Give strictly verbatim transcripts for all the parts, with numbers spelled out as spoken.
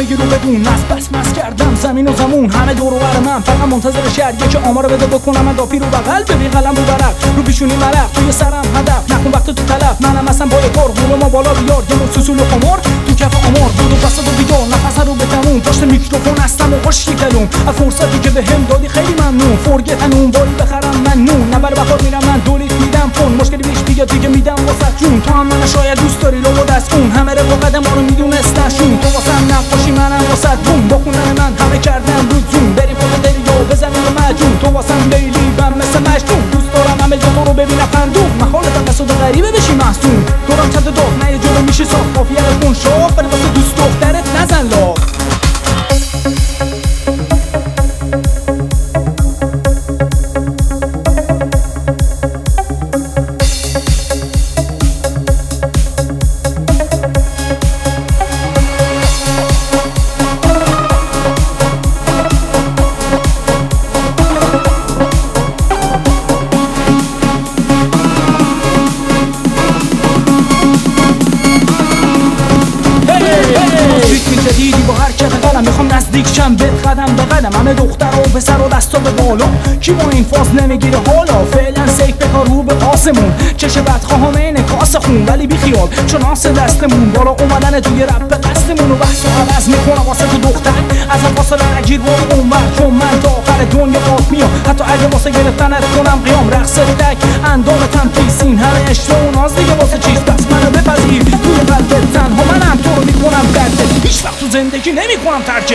بگیرو بدون از بس مس کردم زمین و زمون همه دور و بر من فقط منتظر شهریه که آمارو بده بکنم من داپی رو بغل ببین قلم رو برق رو پیشونی مرق توی سرم هدف نکن وقت تو طلب منم اصلا با کار غرور ما بالا بیار یه مول سوسول و قمار تو کف آمار بود و بسط و بیدار نفس رو بتمون پشت میکروفون هستم و خوشی کلون از فرصتی که بهم دادی خیلی ممنون فرگت هنون باری بخرم من نون نبر بخور میرم من دولیت میدم فون مشکلی بیش دیگه دیگه میدم واسه جون تو هم من شاید دوست داری لو دست اون همه رفاقت ما رو میدونستشون تو واسم نقاشی منم واسه بوم با خوندن من همه کردن رو زوم بریم خود دریا بزنیم مجون تو واسم لیلی بم مثل مجنون دوست دارم همه جا تو رو ببینم خندون محالتم قصد و غریبه بشی محسون دورم چند داد نه یه جلو میشی صاف کافیه کن شاف بره واسه دوست دخترت نزن لاف دیدی با حرکت قلم میخوام نزدیک شم به قدم به قدم همه دختر و پسر و دستا به بالا کی با این فاز نمیگیره حالا فعلا سیف بکار رو به آسمون چش بدخواهم اینه کاس خون ولی بی خیال چون آس دستمون بالا اومدن توی رپ به قصدمون و بحث و عوض میکنم واسه تو دختر از فاصله نگیر برو اونور چون من تا آخر دنیا قاف میام حتی اگه واسه گرفتنت کنم قیام رقص تک اندام تنفیس این همه عشق و ناز دیگه واسه چیز بس منو بپذیر توی قلبت تنها منم تو رو میکنم درده هیچ وقت تو زندگی نمی کنم ترکه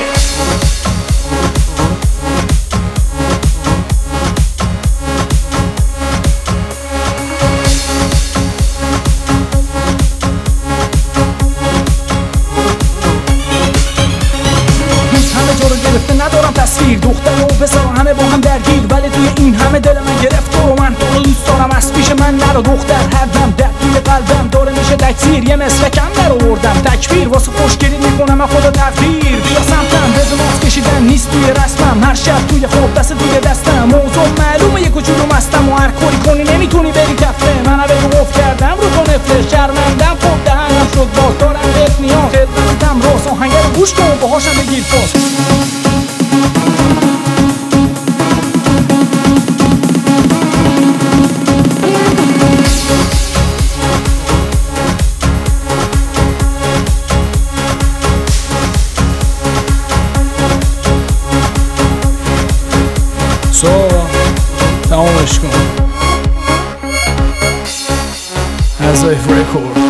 همه جا رو گرفته ندارم تصویر دختر و پسر همه با هم درگیر ولی توی این همه دل من گرفت و من تو رو دوست دارم از پیش من نرو دختر هر دم درد توی قلبم داره میشه تکثیر یه مثل کم نروردم تکبیر واسه خوشگلی میکنم من خدا تقدیر بیا سمتم بدون ماسک کشیدن نیست توی رسمم هر شب توی خواب دست توی دستم موضوع معلومه یه کوچولو مستم و هر کاری کنی نمیتونی بری کفه من به گفت کردم رو تو نفله شرمندم خود دهنم شد باز دارم بهت نیاز خدمتم راست آهنگ رو گوش کن و باهاشم بگیر فاز سو تمامش کن از ایف رکورد